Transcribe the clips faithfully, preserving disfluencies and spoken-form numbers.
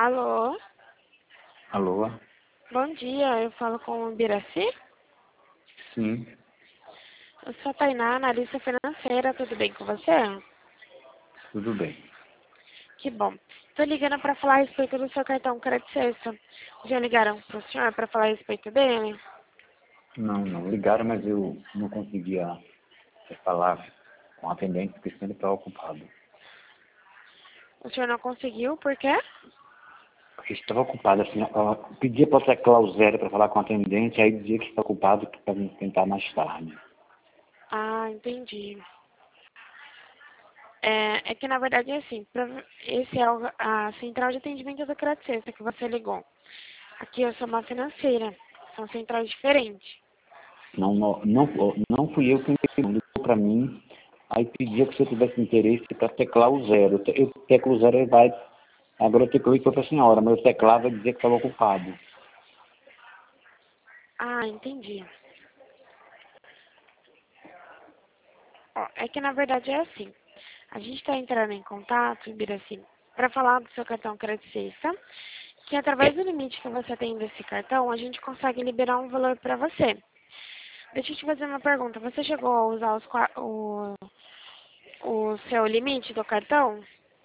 Alô? Alô? Bom dia, eu falo com o Biraci? Sim, Eu sou a Tainá, analista financeira, tudo bem com você? tudo bem. Que bom. Estou ligando para falar a respeito do seu cartão Crédito Sexta. Já ligaram para o senhor para falar a respeito dele? Não, não. Ligaram, mas eu não conseguia falar com a atendente porque sempre estava ocupado. O senhor não conseguiu, por quê? Porque estava ocupado, assim, ela pedia para teclar o zero para falar com a atendente, aí dizia que está ocupado para tentar mais tarde. Ah, entendi. É, é que na verdade é assim, prova- esse é o- a central de atendimento do Crédito Sexta que você ligou. Aqui eu sou uma financeira, são centrais diferentes. Não, não, não, não fui eu que ligou para mim, aí pedia que se eu tivesse interesse para teclar o zero. Eu teclo o zero e vai. Agora eu teclei foi para a senhora, mas eu teclava e dizia que estava ocupado. Ah, entendi. Ó, é que na verdade é assim. A gente está entrando em contato, Ibiraci, para falar do seu cartão Crédito Sexta, que através do limite que você tem desse cartão, a gente consegue liberar um valor para você. Deixa eu te fazer uma pergunta. Você chegou a usar os qua- o, o seu limite do cartão?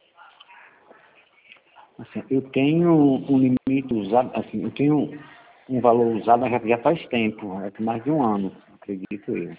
Assim, eu tenho um limite usado, assim, eu tenho um valor usado já, já faz tempo, é mais de um ano, acredito eu.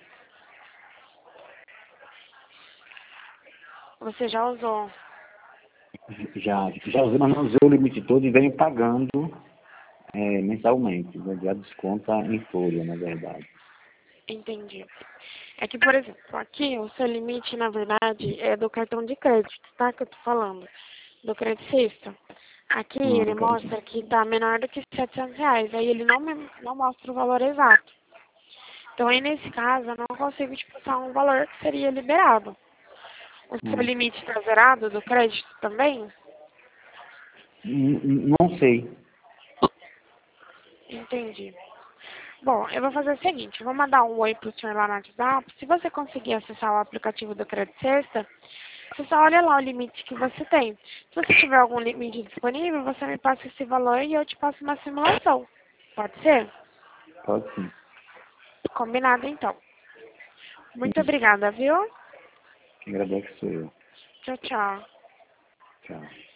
Você já usou? Já, já usei, mas não usei o limite todo e venho pagando é, mensalmente, né, já desconta em folha, na verdade. Entendi. É que, por exemplo, aqui o seu limite, na verdade, é do cartão de crédito, tá? Que eu tô falando. Do Crédito Sexta. Aqui Ah, ele cara, mostra que tá menor do que setecentos reais. Aí ele não, me, não mostra o valor exato. Então aí nesse caso eu não consigo te passar um valor que seria liberado. O seu hum, limite está zerado do crédito também? n- n- não sei. Entendi. Bom, eu vou fazer o seguinte, eu vou mandar um oi pro senhor lá no WhatsApp. Se você conseguir acessar o aplicativo do Crédito Sexta, você só olha lá o limite que você tem. Se você tiver algum limite disponível, você me passa esse valor e eu te passo uma simulação. Pode ser? Pode sim. Combinado então. Muito Sim. obrigada, viu? Quem agradece sou eu. Tchau, tchau. Tchau.